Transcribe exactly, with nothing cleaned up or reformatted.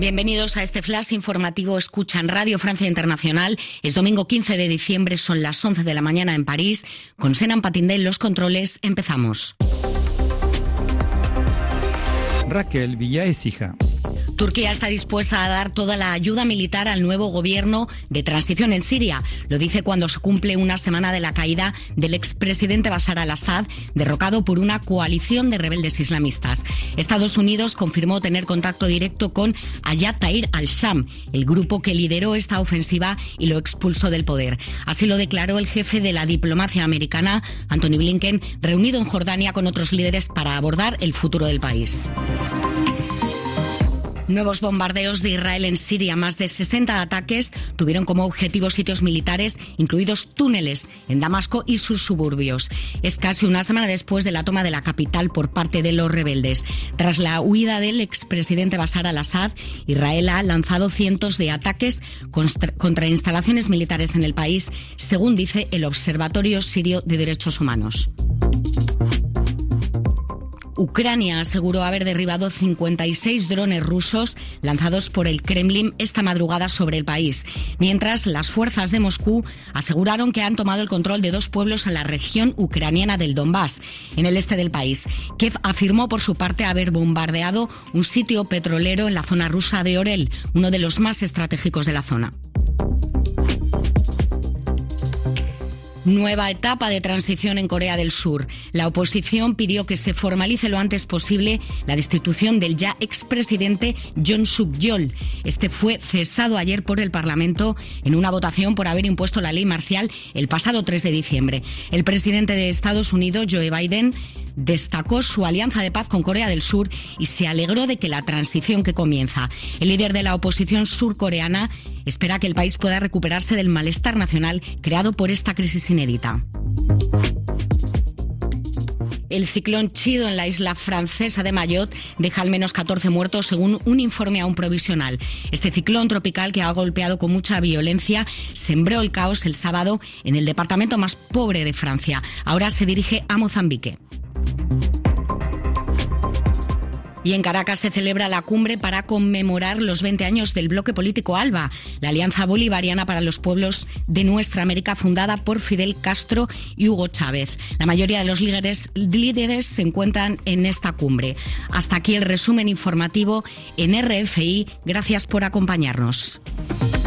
Bienvenidos a este flash informativo Escucha en Radio Francia Internacional. Es domingo quince de diciembre, son las once de la mañana en París. Con Senan Patindé en los controles, empezamos. Raquel Villaécija. Turquía está dispuesta a dar toda la ayuda militar al nuevo gobierno de transición en Siria. Lo dice cuando se cumple una semana de la caída del expresidente Bashar al-Assad, derrocado por una coalición de rebeldes islamistas. Estados Unidos confirmó tener contacto directo con Ayat Tahrir al-Sham, el grupo que lideró esta ofensiva y lo expulsó del poder. Así lo declaró el jefe de la diplomacia americana, Antony Blinken, reunido en Jordania con otros líderes para abordar el futuro del país. Nuevos bombardeos de Israel en Siria. Más de sesenta ataques tuvieron como objetivo sitios militares, incluidos túneles en Damasco y sus suburbios. Es casi una semana después de la toma de la capital por parte de los rebeldes. Tras la huida del expresidente Bashar al-Assad, Israel ha lanzado cientos de ataques contra instalaciones militares en el país, según dice el Observatorio Sirio de Derechos Humanos. Ucrania aseguró haber derribado cincuenta y seis drones rusos lanzados por el Kremlin esta madrugada sobre el país, mientras las fuerzas de Moscú aseguraron que han tomado el control de dos pueblos en la región ucraniana del Donbass, en el este del país. Kiev afirmó por su parte haber bombardeado un sitio petrolero en la zona rusa de Orel, uno de los más estratégicos de la zona. Nueva etapa de transición en Corea del Sur. La oposición pidió que se formalice lo antes posible la destitución del ya expresidente Yoon Suk-yeol. Este fue cesado ayer por el Parlamento en una votación por haber impuesto la ley marcial el pasado tres de diciembre. El presidente de Estados Unidos, Joe Biden, destacó su alianza de paz con Corea del Sur y se alegró de que la transición que comienza. El líder de la oposición surcoreana espera que el país pueda recuperarse del malestar nacional creado por esta crisis inédita. El ciclón Chido en la isla francesa de Mayotte deja al menos catorce muertos, según un informe aún provisional. Este ciclón tropical, que ha golpeado con mucha violencia, sembró el caos el sábado en el departamento más pobre de Francia. Ahora se dirige a Mozambique. Y en Caracas se celebra la cumbre para conmemorar los veinte años del bloque político ALBA, la Alianza Bolivariana para los Pueblos de Nuestra América, fundada por Fidel Castro y Hugo Chávez. La mayoría de los líderes, líderes se encuentran en esta cumbre. Hasta aquí el resumen informativo en R F I. Gracias por acompañarnos.